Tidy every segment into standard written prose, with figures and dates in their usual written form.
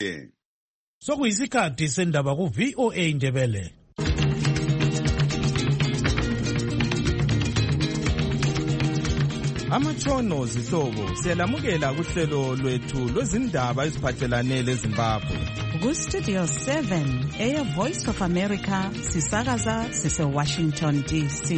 Sokuyisikhathi sendaba ku VOA Indebele. Amatshono zihlobo siyalamukela kuhlelo lwethu lwezindaba eziphathelane leZimbabwe. Ku Studio 7 Air Voice of America sisakaza sise Washington DC.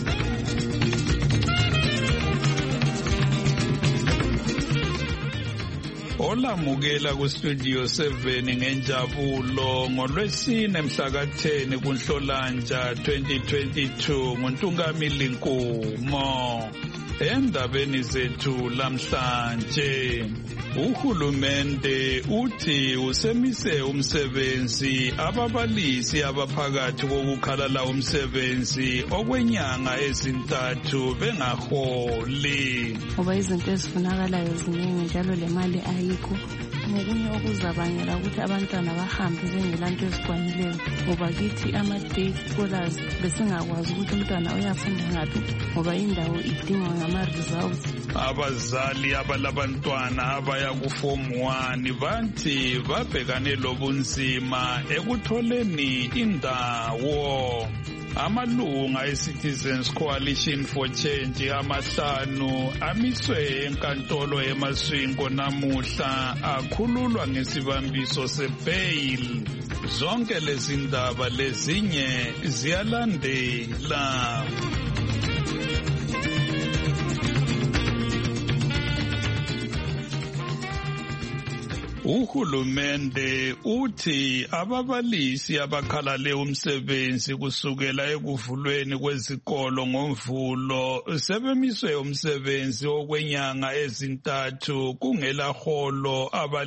Olamukela ku Studio 7 ngenjabulo ngolwesine mhla ka-10 kuNhlolanja 2022 nguNtungamili Nkumo. Endabeni zethu lamhlanje, uhulumende uthi usemise umsebenzi ababalisi abaphakathi kokukhalala umsebenzi okwenyanga ezintathu bengaholi. Ngoba izinto ezifunakalayo ziningi njalo le mali ayikho. Ngokunye okuzabangela ukuthi abantwana bahambe bengelanto ezikwanileyo ngoba kithi ama-day scholars besingakwazi ukuthi umntwana uyafunda ngaphi ngoba indawo idingwa ngama-results. Abazali abalabantwana abaya ku-Form 1 bathi babhekane lobunzima ekutholeni indawo. Amalunga eCitizens Coalition for Change amahlanu amiswe enkantolo eMasvingo namuhla akhululwa ngesibambiso sebail. Zonke lezi ndaba lezinye ziyalandela. Uhulumende uthi ababalisi abakhalale umsebenzi kusukela ekuvulweni kwezikolo ngoMvulo sebemiswe umsebenzi okwenyanga ezintathu kungela holo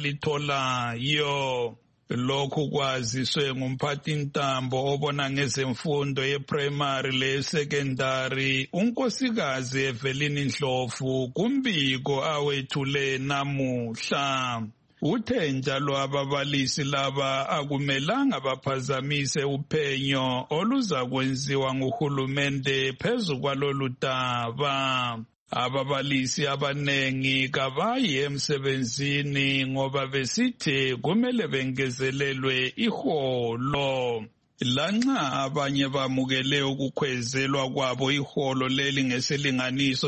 abalitholayo. Lokhu kwaziswe ngumphathintambo obona ngezemfundo yeprimary le-secondary unkosikazi Evelyn Ndlovu kumbiko awethule namuhla. Uthe njalo ababalisi laba akumelanga baphazamise uphenyo oluza kwenziwa nguhulumende phezu kwalolu daba. Ababalisi abanengi kabayi emsebenzini ngoba besithi kumele bengezelelwe iholo. Lanxa abanye bamukele ukukhwezelwa kwabo iholo leli ngesilinganiso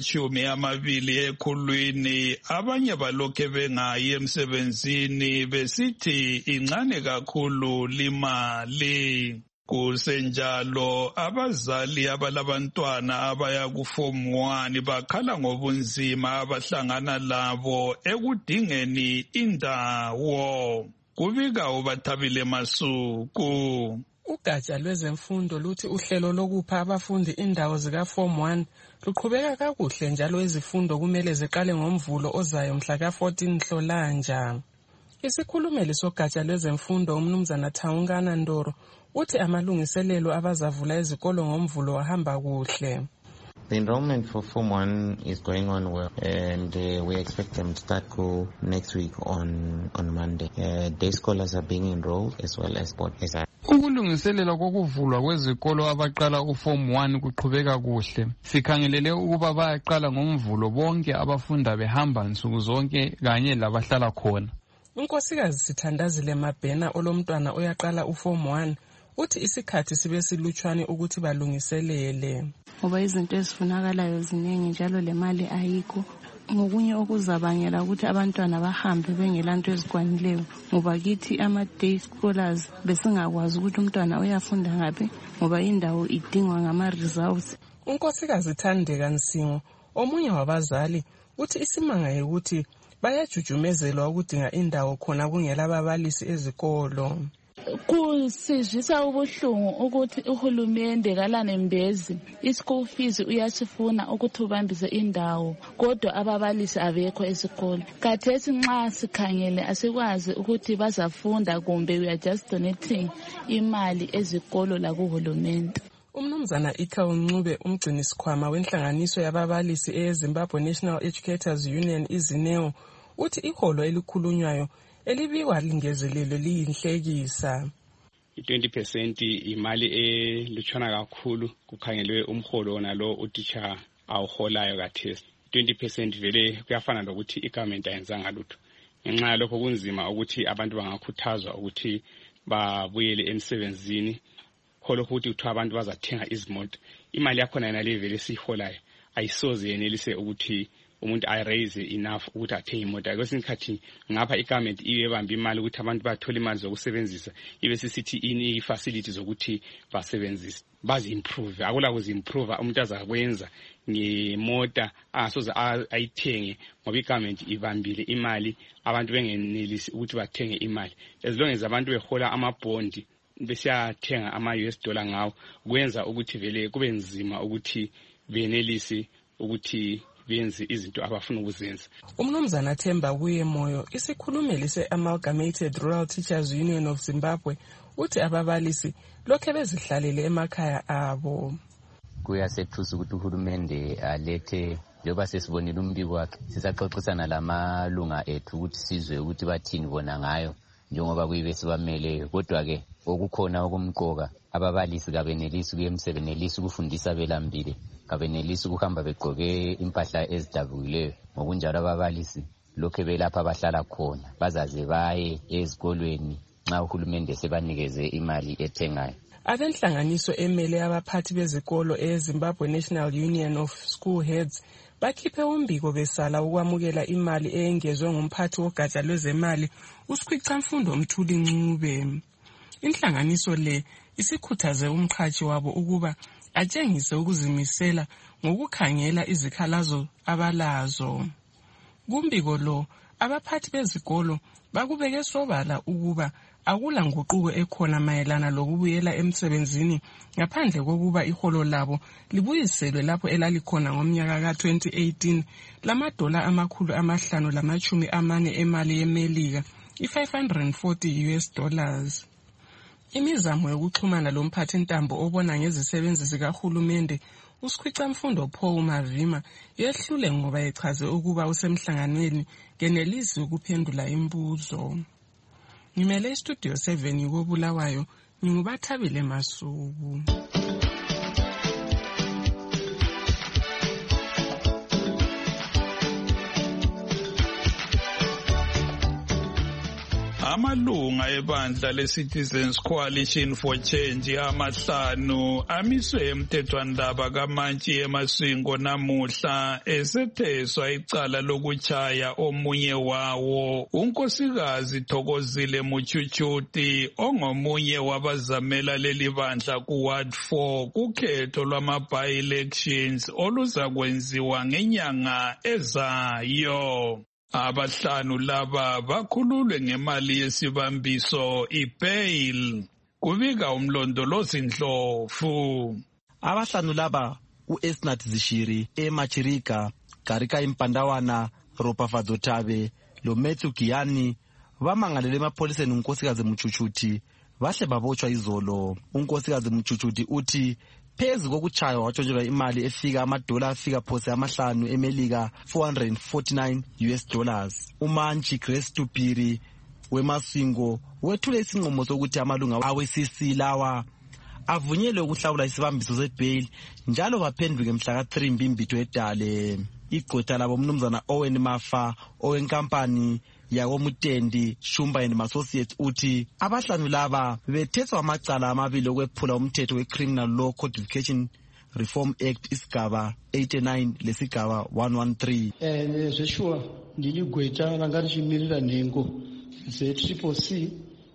sama-20 ekhulwini, abanye balokhe bengayi emsebenzini besithi incane kakhulu limali. Kusenjalo abazali abalabantwana abaya ku-Form 1 bakhala ngobunzima abahlangana labo ekudingeni indawo. Kubika uBathabile Masuku. Ugatsha lwezemfundo luthi uhlelo lokupha abafundi indawo zika-Form 1 luqhubeka kakuhle njalo izifundo kumele ziqale ngoMvulo ozayo mhla ka-14 Nhlolanja. Isikhulumeli sogatsha lwezemfundo uMnumzana Thawungana Ndoro uthi amalungiselelo abazavula izikolo ngoMvulo ahamba kuhle. The enrollment for Form 1 is going on well, and we expect them to start school next week on Monday. Day scholars are being enrolled as well as board. Ukulungiselela kokuvulwa kwezikolo abaqala uForm 1 kuqhubeka kuhle. Sikhangelele ukuba bayaqala ngoMvulo bonke abafunda behamba nsuku zonke kanye labahlala khona. Unkosikazi Sithandazile Mabhena olomntwana oyaqala uForm 1 uthi isikhathi sibe silutshwane ukuthi balungiselele. Ngoba izinto ezifunakalayo ziningi njalo le mali ayikho. Ngokunye okuzabangela ukuthi abantwana bahambe bengelanto ezikwanileyo ngoba kithi ama-day scholars besingakwazi ukuthi umntwana uyafunda ngaphi ngoba indawo idingwa ngama-results. Unkosikazi Thandeka Nsingo omunye wabazali uthi isimanga ukuthi bayajujumezelwa ukudinga indawo khona kungela ababalisi ezikolo. Kusizwisa ubuhlungu ukuthi uhulumende kaLanembezi i-school fees uyasifuna ukuthi ubambise indawo kodwa ababalisi abekho esikolo. Khathesi nxa sikhangele asikwazi ukuthi bazafunda kumbe we are just donating imali ezikolo lakuhulumende. Umnumzana Ika Ncube umgcinisikhwama wenhlanganiso yababalisi eZimbabwe National Educators Union iZineo uthi iholo elikhulunywayo elibikwa lingezelelo liyinhlekisa. 20% imali elutshwana kakhulu kukhangelwe umholo nalo utitsha awuholayo kathesi. 20% vele kuyafana lokuthi igovernment ayenzanga lutho. ngenxa yalokho kunzima ukuthi abantu bangakhuthazwa ukuthi babuyele emsebenzini kholokho ukuthi kuthiwa abantu bazathenga izimota. Imali yakhona yena level esiholayo ayisoze yenelise ukuthi umuntu ayiraise enough ukuthi athenge imota. Kwesinye isikhathi ngapha igovernment ibamba imali ukuthi abantu bathola imali zokusebenzisa, ibe sisithi i-facility zokuthi basebenzise bazi-improve. Akula kuzi-improve umuntu azakwenza ngemota angasoze ayithenge ngoba igovernment ibambile imali, abantu bengenelisi ukuthi bathenge imali. As long as abantu behola amabhondi besiyathenga ama-US dollar ngawo, kwenza ukuthi vele kube nzima ukuthi benelisi ukuthi benze izinto abafuna ukuzenza. Umnumzana Themba Kuyemoyo, isikhulumeli se-Amalgamated Rural Teachers Union of Zimbabwe, uthi ababalisi lokhe bezihlalele emakhaya abo. Kuyasethusa ukuthi uhulumende alethe, njengoba sesibonile umbiko wakhe, sisaxoxisana lamalunga ethu ukuthi sizwe ukuthi bathini bona ngayo njengoba kuyibe sibamele. Kodwa-ke okukhona okumqoka, ababalisi kabenelisi ukuya emsebenzini, benelisi ukufundisa belambile, kabenelisi ukuhamba begqoke impahla ezidabukileyo. Ngokunjalo ababalisi lokhe belapha abahlala khona, bazaze baye ezikolweni nxa uhulumende sebanikeze imali ethengayo. Abenhlanganiso emele abaphathi bezikolo eZimbabwe National Union of School Heads bakhiphe umbiko besala ukwamukela imali eyengezwe ngumphathi wogatsha lwezemali uSikhwicamfundo Mthuli Ncube. Inhlanganiso le isikhuthaze umqhashi wabo ukuba atshengise ukuzimisela ngokukhangela izikhalazo abalazo. Kumbiko lo abaphathi bezikolo bakubeke sobala ukuba akula nguquko ekhona mayelana lokubuyela emsebenzini ngaphandle kokuba iholo labo libuyiselwe lapho elalikhona ngomnyaka ka-2018 $540 emali yemelika, $540. Imizamo yokuxhumana lomphathi ntambo obona ngezisebenzi zikahulumende uSikhwicamfundo Paul Mavima yehlule ngoba echaze ukuba usemhlanganweni kenelisi ukuphendula imibuzo. Ngimele istudio 7 koBulawayo, nginguBathabile Masuku. Amalunga ebandla le-Citizens Coalition for Change amahlanu amiswe emthethwandaba kaMantshi eMasingo namuhla esetheswa icala lokutshaya omunye wawo, unkosikazi Thokozile Muchuchuti, ongomunye wabazamela leli bandla kuWard 4 kukhetho lwama-by-elections oluzakwenziwa ngenyanga ezayo. Abahlanu laba bakhululwe ngemali yesibambiso i-bail, kubika umlondolozi Ndlovu. Abahlanu laba uEsnat Zishiri, Machirika, Garika Impandawana, Ropafadzo Tabe, loMatthew Giyani bamangalele emapholiseni unkosikazi Muchuchuti bahle babotshwa izolo. Unkosikazi Muchuchuti uthi phezu kokutshaywa watshontshelwa imali efika amadola afika phose amahlanu emelika $449. Umantshi Grace Tupiri weMasingo wethule isinqumo sokuthi amalunga awe-CC lawa avunyelwe ukuhlawula isibambiso sebail njalo baphenduke mhla ka-3 Mbimbitho eDale. Igqwetha labo umnumzana Owen Mafa owenkampani yakoMutendi Shumba and Associates uthi abahlanu laba bethethwa amacala amabili okwephula umthetho we-Criminal Law Codification Reform Act isigaba 89 lesigaba 113. Zveshuwa ndiligweta ranga richimirira nhengo ze-CCC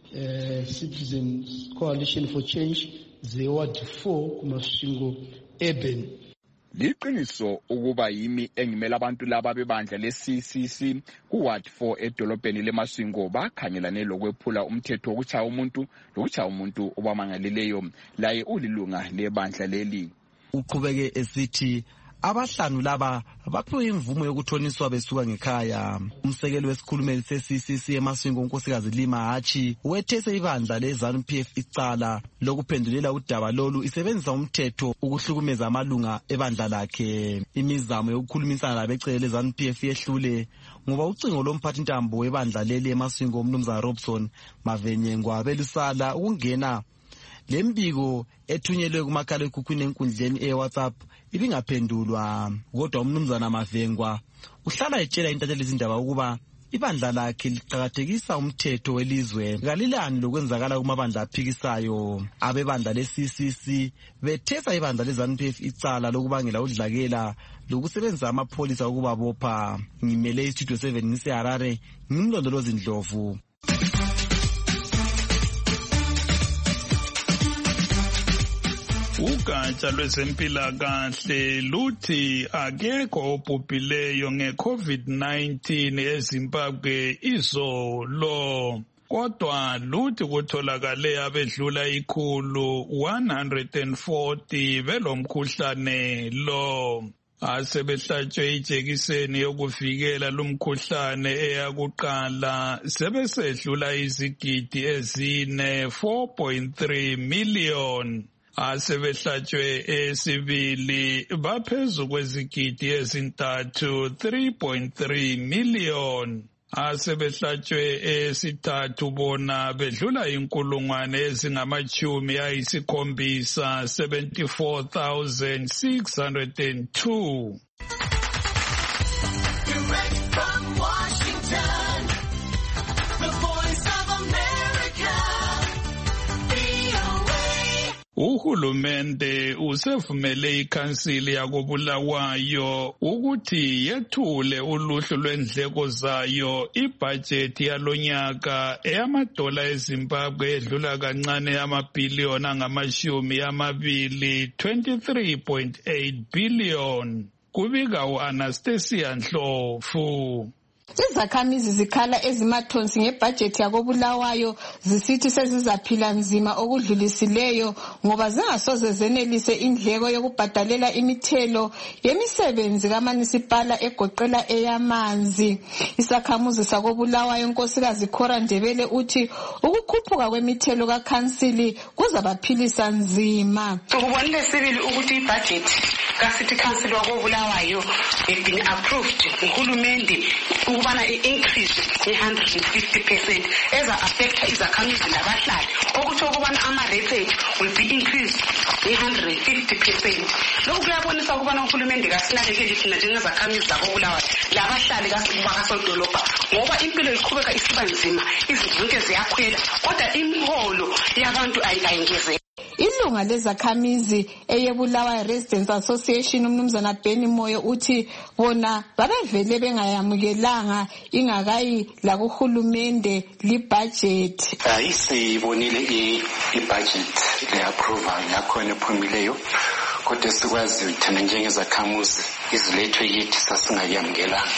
Citizens Coalition for Change ze-Ward 4 kumasvingo urban. Liqiniso ukuba yimi engimela abantu laba bebandla le-CCC kuWard 4 edolobheni leMasingo bakhangelane lokwephula umthetho wokuchaya umuntu obamangaleleyo, laye ulilunga lebandla leli. Uqhubeke esithi abahlanu laba baphiwe imvumo yokuthoniswa besuka ngekhaya. Umsekeli wesikhulumeli se-CCC eMasingo unkosikazi Lima Hachi wethese ibandla le-ZANU-PF icala lokuphendulela udaba lolu isebenzisa umthetho ukuhlukumeza amalunga ebandla lakhe. Imizamo yokukhulumisana labecele le-ZANU-PF yehlule ngoba ucingo lomphathi ntambo webandla leli eMasingo umnumzana Robson Mavenyengwa belusala ukungena. Lembiko ethunyelwe kumakhalekhukhwini enkundleni eWhatsApp ibingaphendulwa, kodwa umnumzana Mavengwa uhlala etshela intatheli izindaba ukuba ibandla lakhe liqakathekisa umthetho welizwe kalilani lokwenzakala kumabandla aphikisayo. Abebandla le-CCC bethesa ibandla le-ZANU-PF icala lokubangela udlakela lokusebenzisa amapholisa ukubabopha. Ngimele istudio 7 ngiseHarare, ngimlondolozi Ndlovu. Ugatsha lwezempilakahle luthi akekho obhubhileyo nge-COVID-19 eZimbabwe izolo. Kodwa luthi kutholakale abedlula 140 belomkhuhlane lo. Asebehlatshwe ijekiseni yokuvikela lumkhuhlane eyakuqala sebesedlula izigidi ezine 4.3 million. Asebehlatshwe esibili baphezu kwezigidi ezintathu 3.3 million. Asebehlatshwe esithathu bona bedlula inkulungwane ezingamachumi ayisikhombisa 74,602. Direct from Washington, the Voice of America, VOA. Uhulumende usevumele ikhansili yakoBulawayo ukuthi yethule uluhlu lwendleko zayo ibhajethi yalonyaka eyamadola eZimbabwe edlula kancane amabhiliyoni angamashumi amabili 23.8 billion. Kubika u-Anastasia Ndlovu. Izakhamizi zikhala ezimathonsi ngebhajethi yakoBulawayo zisithi sezizaphila nzima okudlulisileyo ngoba zingasoze zenelise indleko yokubhadalela imithelo yemisebenzi kamunisipala egoqela eyamanzi. Isakhamuzi sakoBulawayo unkosikazi Khora Ndebele uthi ukukhuphuka kwemithelo kakhansili kuzabaphilisa nzima. Ukubonile sibili ukuthi ibhajethi kaCity Council wakoBulawayo been approved uhulumende ukubana i-increase ye-150% eza affecta izakhamizi labahlali okuthi ukubana ama-rates will be increased ye-150%. Lokhu kuyabonisa ukubana uhulumende kasinakekeli thina njengezakhamizi zakoBulawayo labahlali bakasodolobha ngoba impilo iqhubeka isiba nzima, izivunke ziyakhwela kodwa imiholo yabantu ayingezeki. Ilunga lezakhamizi eyeBulawayo Residents Association umnumzana Benny Moyo uthi bona babevele bengayamukelanga ingakayi la kuhulumende libudget. Ayisibonile ibudget le-approval yakhona ephumileyo kodwa sikwazi thina njengezakhamuzi izilethwe yithi sasingayamukelanga.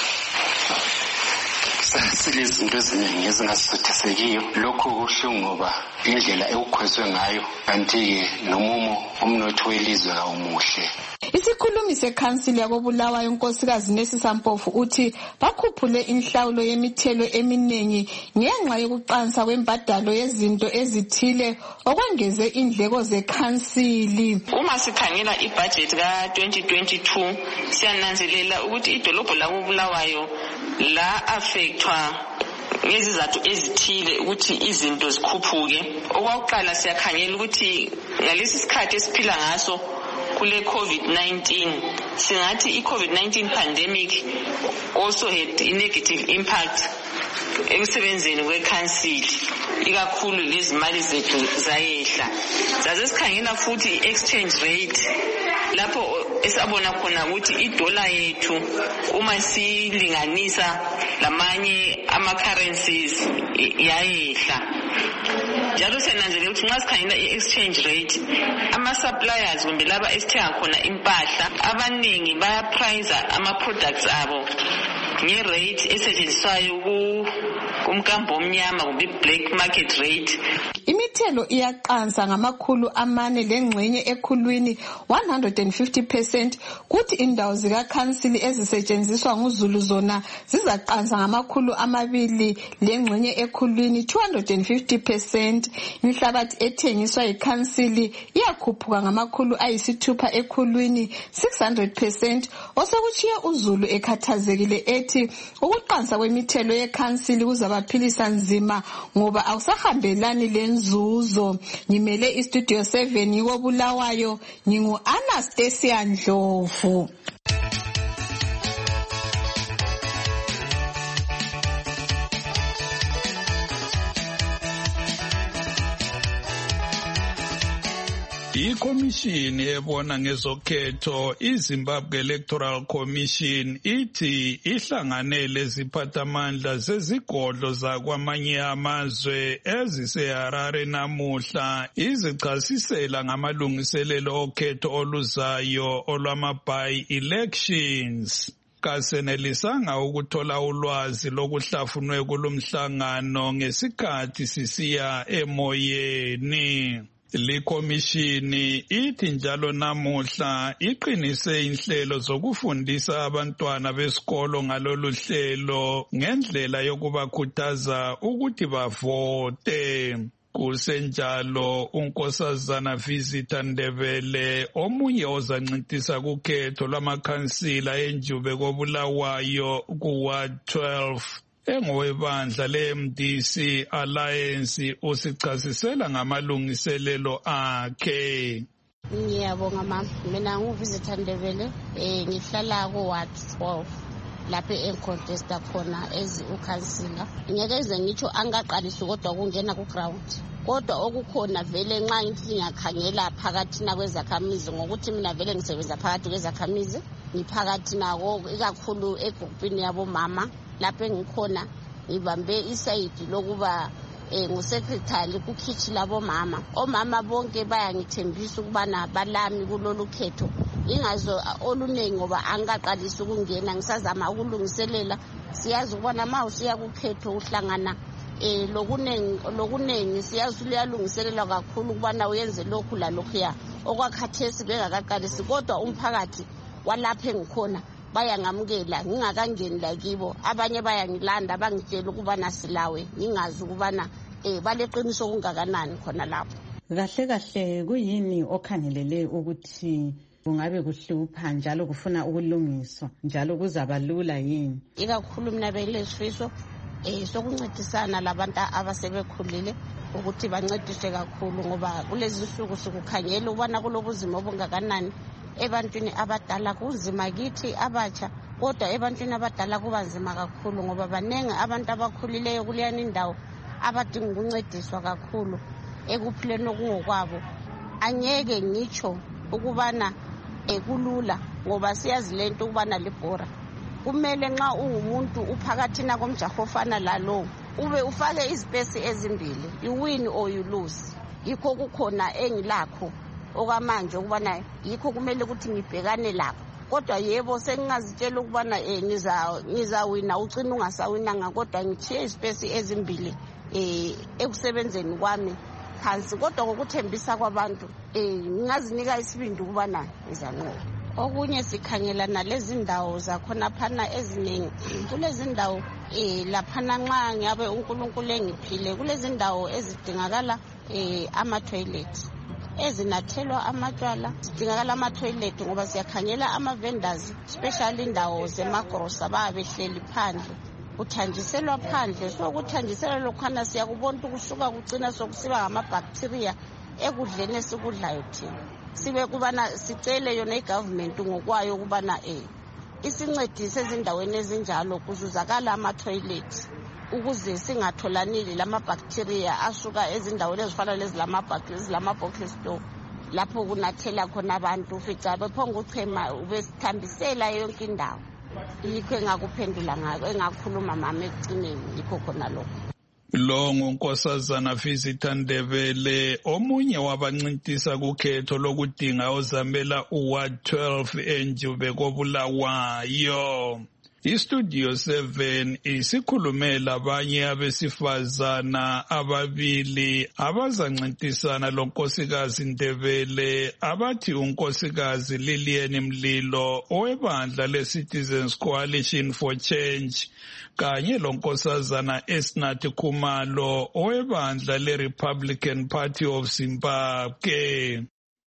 Silezinto eziningi ezingasithisekiyo lokho kuhle ngoba indlela ekukhwezwe ngayo kanti nomumo umnotho welizwe awumuhle. Isikhulumi sekhansili yakoBulawayo unkosikazi Nesisa Mpofu uthi bakhuphule inhlawulo yemithelo eminingi ngenxa yokuqansa kwembadalo yezinto ezithile okwengeze indleko zekhansili. Uma sikhangela ibudget ka-2022 siyananzelela ukuthi idolobho lakoBulawayo la affectwa ngezizathu ezithile ukuthi izinto zikhuphuke. Okwakuqala siyakhangela ukuthi ngalesi sikhathi esiphila ngaso kule COVID-19 singathi i-COVID-19 pandemic also had a negative impact ekusebenzeni kwekhansili ikakhulu lezimali zethu zayehla. Saze sikhangela futhi i-exchange rate lapho esabona khona ukuthi idola yethu uma silinganisa lamanye ama-currencies yayehla. Njalo siyananzelela ukuthi nxa sikhangela i-exchange rate ama-suppliers kumbe laba esithenga khona impahla abaningi bayapriza ama-products abo nge-rate esetshenziswayo kumkambo omnyama kumbe black market rate. Imithelo iyaqansa ngamakhulu lengxenye ekhulwini 150%, kuthi indawo zikakhansili ezisetshenziswa nguZulu zona zizaqansa ngamakhulu 2 lengxenye ekhulwini 250%. Inhlabathi ethengiswa yikhansili iyakhuphuka ngamakhulu 6 ekhulwini 600%. Osekuchiye uZulu ekhathazekile ethi ukuqansa kwemithelo yekhansili kuzabaphilisa nzima ngoba awusahambelani lenzuzo. Ngimele istudio 7 ngikoBulawayo, ngingu-Anastasia Ndlovu. Ikomishini ebona ngezokhetho iZimbabwe Electoral Commission ithi ihlanganele iziphathamandla zezigodlo zakwamanye amazwe eziseHarare namuhla izichasisela ngamalungiselelo okhetho oluzayo olwama-by-elections. Kasenelisanga ukuthola ulwazi lokuhlafunwe kulomhlangano ngesikhathi sisiya emoyeni. Likomishini ithi njalo namuhla iqinise inhlelo zokufundisa abantwana besikolo ngalolu hlelo ngendlela yokubakhuthaza ukuthi bavote. Kusenjalo unkosazana Visitor Ndebele omunye ozancintisa kukhetho lwamakhansila enjube koBulawayo kuWard 12 engowebandla le-MDC Alliance usichasisela ngamalungiselelo akhe. Ngiyabonga mama, mina nguVisitor Ndebele, ngihlala kuWard 12 lapho encontesta khona ukhansila. Ngeke ngitsho angaqalisi kodwa kungena ku-ground. Kodwa okukhona vele nxa ngithi ngiyakhangela phakathi kwezakhamizi ngokuthi mina vele ngisebenza phakathi kwezakhamizi, ngiphakathi nako ikakhulu egruphini yabomama. Lapho engikhona ngibambe isayidi lokuba ngusecretary kukhitchi labomama. Omama bonke bayangithembisa ukubana balami kulolu khetho. Ingazo oluningi ngoba angaqalisa ukungena ngisazama ukulungiselela. Siyazi ukubana ma usiya kukhetho uhlangana lokunengi siyazi uyalungiselela kakhulu ukubana uyenze lokhu lalokhuya. Okwakhathesi bengakaqalisi kodwa umphakathi walapho engikhona bayangamukela ngingakangeni lakibo. Abanye bayangilanda bangitshela ukubana silawe ngingazi ukubana baleqiniso kungakanani khona lapho. Kahle kahle kuyini okhangelele ukuthi kungabe kuhlupha njalo kufuna ukulungiswa njalo kuzaba lula yini? Ikakhulu mina belesifiso sokuncedisana labantu abasebekhulile ukuthi bancediswe kakhulu ngoba kulezi insuku sikukhangela ukubana kulobuzima obungakanani ebantwini abadala. Kunzima kithi abatsha kodwa ebantwini abadala kuba nzima kakhulu ngoba banenge abantu abakhulileyo kuleyani indawo abadinga ukuncediswa kakhulu ekuphileni okungokwabo. Angeke ngitsho ukubana kulula ngoba siyazi lento ukubana libhora. Kumele nxa ungumuntu uphakathina komjaho ofana lalo ube ufake izipesi ezimbili, you win or you lose. Yikho kukhona engilakho okwamanje ukubana yikho kumele ukuthi ngibhekane lakho. Kodwa yebo sengingazitshela ukubana ngizawina ucina ungasawinanga kodwa ngithiye izipesi ezimbili ekusebenzeni kwami phansi kodwa ngokuthembisa kwabantu ngingazinika isibindi ukubana ngizanqoba. Okunye sikhangelana lezi ndawo zakhona phana eziningi. Kulezi ndawo laphana nxa ngabe uNkulunkulu engiphile kulezi ndawo ezidingakala ama-toilet ezinathelwa amatshwala, sidingakala ama-toilet ngoba siyakhangela ama-vendors especially indawo zemagrosa babehleli phandle kuthanjiselwa phandle. So kuthanjiselwa lokhana siyakubona ukusuka kucina sokusiba ngama-bacteria ekudleni esikudlayo thina. Sibe kubana sicele yona igovernment ngokwayo kubana isincedise ezindaweni ezinjalo kuzuzakala ama-toilet ukuze singatholanile lama-bacteria asuka ezindaweni ezifana lezilama-bacteria store lapho kunathela khona abantu ufica bephonga uchema ubesithambisela yonke indawo. Yikho engakuphendula ngako engakhuluma mama ekucineni yikho khona lokho. Lo ngunkosazana Visitor Ndebele omunye wabancintisa kukhetho lokudinga ozamela uWard 12 enjube koBulawayo. Istudio 7 isikhulumela abanye abesifazana ababili abazancintisana lonkosikazi Ndebele abathi unkosikazi Lilian Mlilo owebandla leCitizens Coalition for Change kanye lonkosazana Esnath Khumalo owebandla leRepublican Party of Zimbabwe.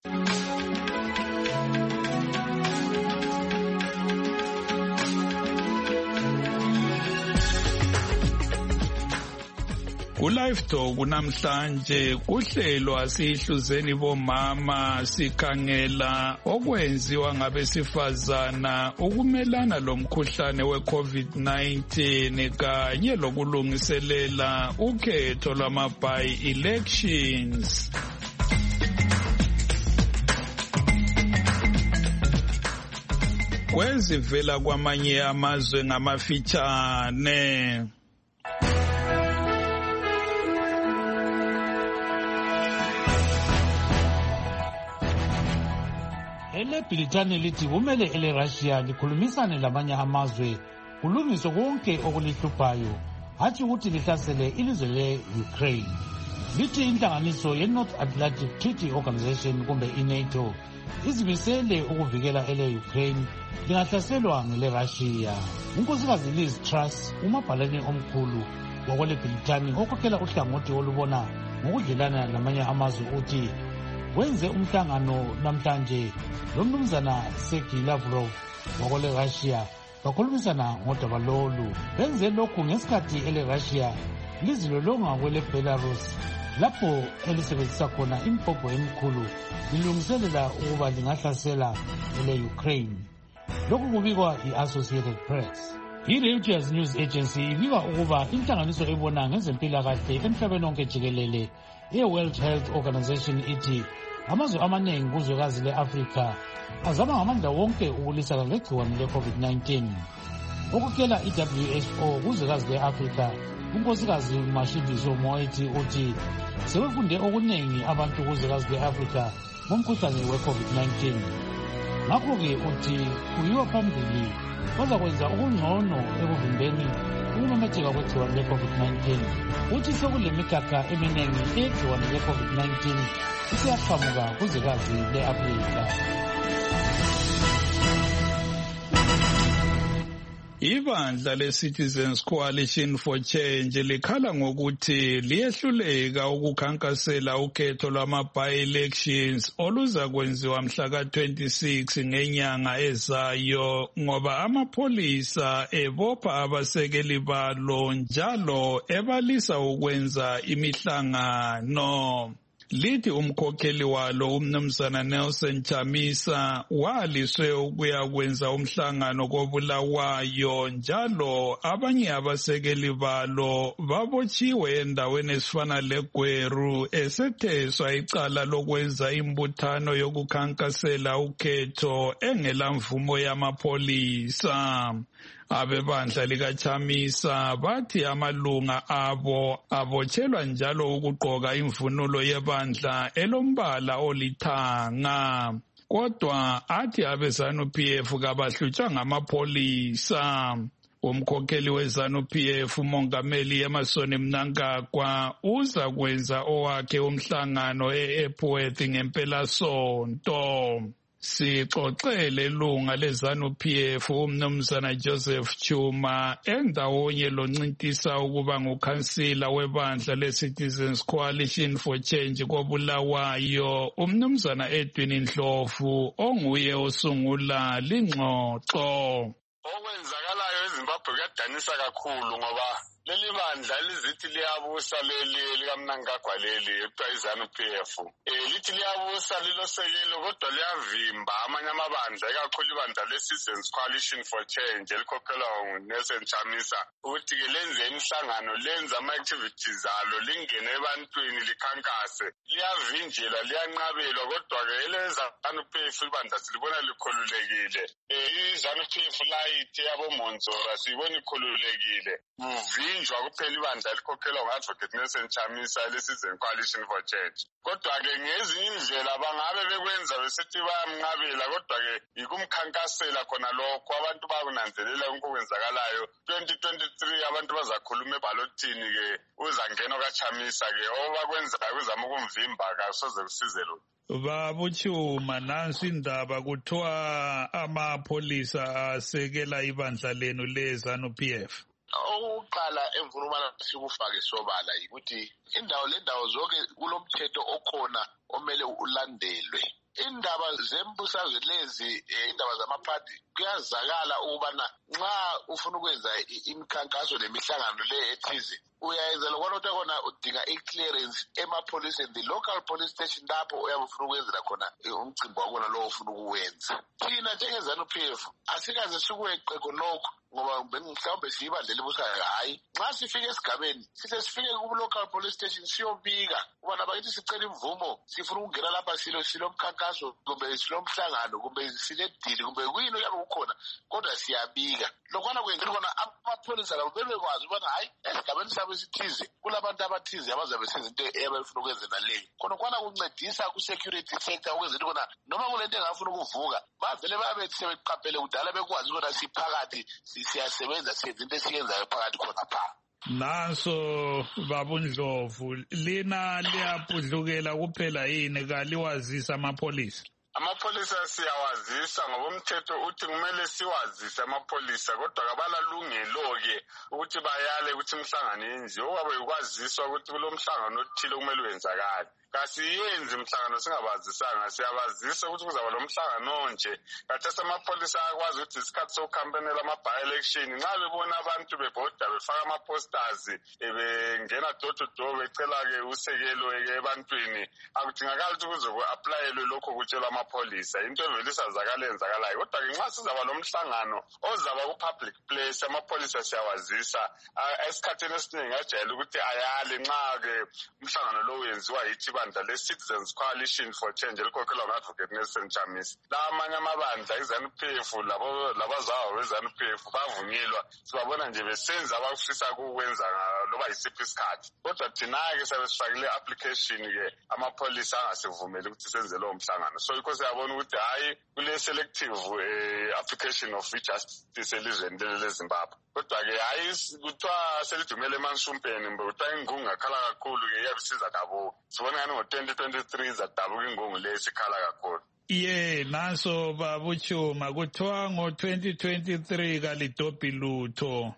Ku-Live Talk namhlanje kuhlelwa sihluzeni bomama sikhangela okwenziwa ngabesifazana ukumelana lomkhuhlane we-COVID-19 kanye lokulungiselela ukhetho lwama-by-elections. kwezivela kwamanye amazwe ngamafitshane. Elebhilitani lithi kumele eleRussia likhulumisane lamanye amazwe kulungiswe konke okulihluphayo, hatshi ukuthi lihlasele ilizwe le-Ukraine. Lithi inhlanganiso ye-North Atlantic Treaty Organization kumbe i-NATO izimisele ukuvikela ele-Ukraine lingahlaselwa ngele-Russia. Unkosikazi Liz Truss, umabhalane omkhulu wakwelebhilitani okhokhela uhlangothi olubona ngokudlelana lamanye amazwe, uthi wenze umhlangano namhlanje lomnumzana Sergei Lavrov wakwele-Russia bakhulumisana ngodaba lolu. Benze lokhu ngesikhathi ele-Russia lizilolonga kwele-Belarus lapho elisebenzisa khona impompo emikhulu lilungiselela ukuba lingahlasela ele-Ukraine. Lokhu kubikwa i-Associated Press. I-Reuters News Agency ibika ukuba inhlanganiso ebona ngezempilakahle emhlabeni wonke jikelele i-World Health Organization ithi amazwe amaningi kuzwekazi le-Afrika azama ngamandla wonke ukulwisana legciwane le-COVID-19. Okukela i-WHO kuzwekazi le-Afrika, unkosikazi Mashindiso Moeti uthi sebefunde okuningi abantu kuzwekazi le-Afrika ngomkhuhlane we-COVID-19. Ngakho-ke uthi kuyiwa phambili bazakwenza okungcono ekuvimbeni ukumemetheka kwegciwane le-COVID-19. Uthi sekulemigaka eminingi egciwane le-COVID-19 isiyaqhamuka kuzwekazi le-Afrika. Ibandla le-Citizens Coalition for Change likhala ngokuthi liyehluleka ukukhankasela ukhetho lwama-by-elections oluza kwenziwa mhla ka-26 ngenyanga ezayo ngoba amapholisa ebopha abasekeli balo njalo ebalisa ukwenza imihlangano. Lithi umkhokheli walo umnumzana Nelson Chamisa waliswe ukuya kwenza umhlangano koBulawayo njalo abanye abasekeli balo babotshiwe endaweni esifana leGweru esetheswa icala lokwenza imbuthano yokukhankasela ukhetho engela mvumo yamapholisa. Abebandla likaChamisa bathi amalunga abo abotshelwa njalo ukugqoka imvunulo yebandla elombala olithanga. Kodwa athi abeZANU-PF kabahlutshwa ngamapholisa. Umkhokheli weZANU-PF umongameli Emmerson Mnangagwa uza kwenza owakhe umhlangano e-Epworth ngempelasonto. Sixoxele ilunga leZANU-PF umnumzana Joseph Chuma endawonye loncintisa ukuba ngukhansila webandla le-Citizens Coalition for Change koBulawayo umnumzana Edwin Ndlovu onguye osungula lingxoxo. Okwenzakalayo eZimbabwe kuyadanisa kakhulu ngoba leli bandla lizithi liyabusa likaMnangagwa ekuthiwa iZANU-PF lithi liyabusa lilosekelo kodwa liyavimba amanye amabandla ikakhulu ibandla le-Citizens Coalition for Change elikhokhelwa nguNelson Chamisa ukuthi-ke lenze imihlangano lenze ama-activities alo lingene ebantwini likhankase liyavinjelwa liyanqabelwa kodwa-ke eleZANU-PF ibandla silibona likhululekile. iZANU-PF layithi yaboMonzora siyibona ikhululekile kuvinjwa kuphela ibandla elikhokhelwa ngu-Advocate Nelson Chamisa le-Citizens Coalition for Change. Kodwa-ke ngezinye indlela bangabe bekwenza besithi bayamnqabela kodwa-ke yikumkhankasela khona lokho abantu bakunanzelela konke okwenzakalayo. 2023 abantu bazakhuluma ebhalothini-ke uzangeno kaChamisa-ke obakwenzayo kuzama ukumvimba kasoze kusize lutho. Babuchuma nansi indaba kuthiwa amapholisa asekela ibandla lenu leZANU-PF. Oqala emvuna ubana sikufake sobala ukuthi lendawo zonke kulomthetho okhona omele ulandelwe. Indaba zembusazwe lezi indaba zamaphathi kuyazakala ukubana nxa ufuna ukwenza imikhankaso nemihlangano le ethize uyayenza lokho khona udinga i-clearance emapholiseni, the local police station lapho uyabe ufuna ukwenzela khona umcimbi wakona lo ufuna ukuwenza. Thina njengeZANU-PF asikaze sikweqe khonokho ngoba mhlawumbe siyibandla elibusayo hayi nxa sifike esigabeni sihle sifike ku-local police station siyobika ubana bakithi sicela imvumo sifuna ukungena lapha silomkhankaso kumbe silomhlangano kumbe siledili kumbe kuyini oyabe kukhona kodwa siyabika lokwana kwenzela khona amapholisa labo bebekwazi ubana hayi esigabeni sabo esithize kulabantu abathize abazabe senza into eyabefuna ukwenza naleyo khona kwana kuncedisa ku-security sector ukwenzela khona noma kule nto engafuna ukuvuka bavele babe sebeqaphele kudala bekwazi ukona siphakathi siyasebenza senza into esiyenzayo phakathi khona phaa. Nanso babundlovu lina liyapudlukela kuphela yini kaliwazisa amapholisa? Amapholisa siyawazisa ngoba umthetho uthi kumele siwazise amapholisa kodwa kabalalungelo-ke ukuthi bayale ukuthi imhlangano yenziwe owabe ukwaziswa ukuthi kulo mhlangano othile kumele wenzakale. Kasiyenzi imhlangano singabazisanga siyabazisa ukuthi kuzaba lo mhlangano nje kathesi amapholisa akwazi ukuthi isikhathi sokukhampenela ama-by-election nxa bebona abantu bebhoda befaka ama-posters bengena door to door becela-ke usekelo ebantwini akudingakali ukuthi kuze ku-aplayelwe lokho kutshelwa amapholisa into evele isazakala enzakalayo kodwa-ke nxa sizaba lo mhlangano ozaba ku-public place amapholisa siyawazisa esikhathini esiningi ajayele ukuthi ayale nxa-ke umhlangano lo wenziwa yithi ibandla le-Citizens Coalition for Change elikhokhelwa ngu-Advocate Nelson Chamisa. La amanye amabandla iZANU-PF labazawa beZANU-PF bavunyelwa sibabona nje besenza abafisa ukwenza loba yisiphi isikhathi kodwa thina-ke sabe sifakile application-ke amapholisa angasivumeli ukuthi senze lowo mhlangano so yikho siyabona ukuthi hhayi kule-selective application of justice elizweni leli leZimbabwe kodwa-ke hhayi kuthiwa selidumele emansumpeni mbe kuthiwa ingungu ngakhala kakhulu-ke iyabisiza dabuka sibona ngani ngo-2023 zadabuka ingungu le sikhala kakhulu. Nanso babuchuma kuthiwa ngo-2023 kalidobhi lutho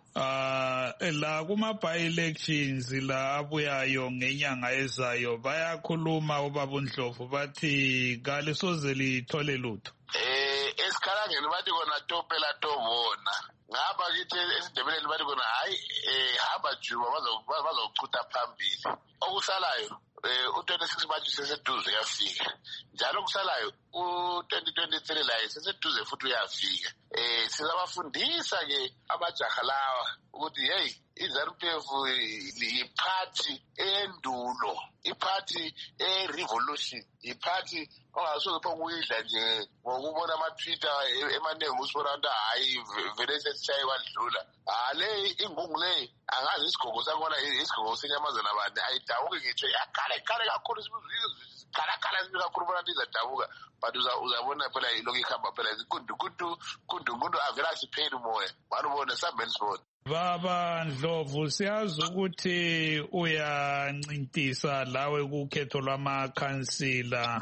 la kuma-by-elections la abuyayo ngenyanga ezayo bayakhuluma ubabundlovu bathi kalisoze lithole lutho. Esikhalangeni bathi kona topela tobona ngapha kithi esidebeleni bathi kona hayi hamba juba bazokuchutha phambili okusalayo u-26 manje seseduze uyafika njalo kusalayo u-2023 layo seseduze futhi uyafika sizabafundisa-ke amajaha lawa ukuthi heyi iZANU-PF yiphathi endulo iphathi e-revolution iphathi ongasoze pho kuyidla nje ngokubona ama-Twitter emaningi usibona abantu hayi vele sesishaye kwadlula le ingungu le angazi isigogo sakhona isigogo senyamazana bani ayidawuke ngitsho yakhala kakhulu khala sibi kakhulu bona izadabuka but uzabona phela ilokhu ihamba phela kundu avele asipheli umoya banubona sambeni sibona. Baba Ndlovu siyazi ukuthi uyancintisa lawe kukhetho lwamakhansila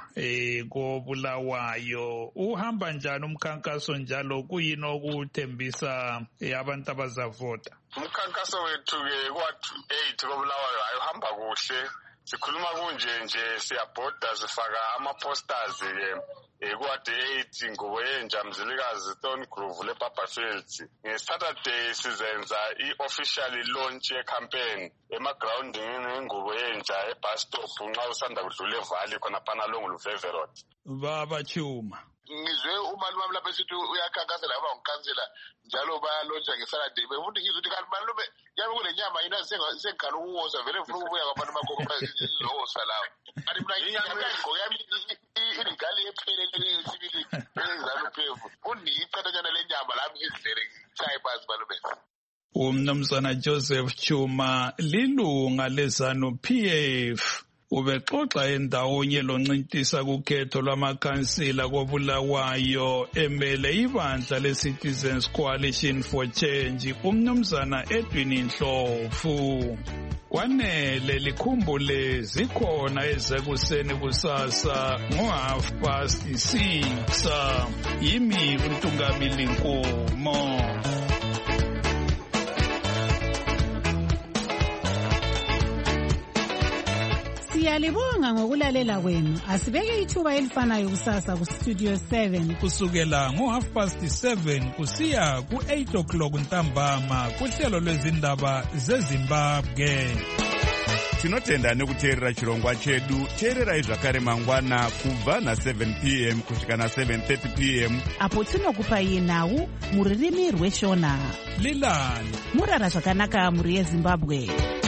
koBulawayo uhamba njani umkhankaso njalo kuyini okuthembisa abantu abazavota? Umkhankaso wethu-ke kwa-8 koBulawayo uhamba kuhle sikhuluma kunje siyabhoda sifaka ama-posters-ke kuwadi-8 ngubo yenja mzilikazi Stone Groove leBarberfields. Nge-Saturday sizenza i-official launch ye-campaign emagrawundini nengubo yenja ebus stop nxa usanda kudlula evali khonaphana longoluveve road. Baba Chuma ngizwe umani wami lapha esithi uyakhankasa laba ngikansela njalo bayalontsha ngeSaturday befuthi ngizwe ukuthi kanti malume yabe kule nyama yina sengikhala ukuwosa vele mfuna ukubuya kwabantu bakho bazizowosa lawo kanti mina ngiyagqoka yami iligali ephelele esibili eZANU-PF uniyicatanyana lenyama lami ngizidlele chayi bazi malume. Umnumzana Joseph Chuma lilunga leZANU-PF ubexoxa endawonye loncintisa kukhetho lwamakhansila koBulawayo emele ibandla le-Citizens Coalition for Change umnumzana Edwin Ndlovu. Kwanele likhumbule zikhona ezekuseni kusasa ngo-6:30 yimi uNtungamili Nkomo. Siyalibonga ngokulalela kwenu. Asibeke ithuba elifanayo kusasa ku Studio 7 kusukela ngo-7:30 kusiya ku-8 o'clock ntambama kuhlelo lwezindaba zeZimbabwe. tinotenda nekuteerera chirongwa chedu. teererai zvakare mangwana kubva na7 p.m. kusvika na7:30 p.m. apo tinokupai nhau mururimi rweshona. lilani murara zvakanaka muri yezimbabwe.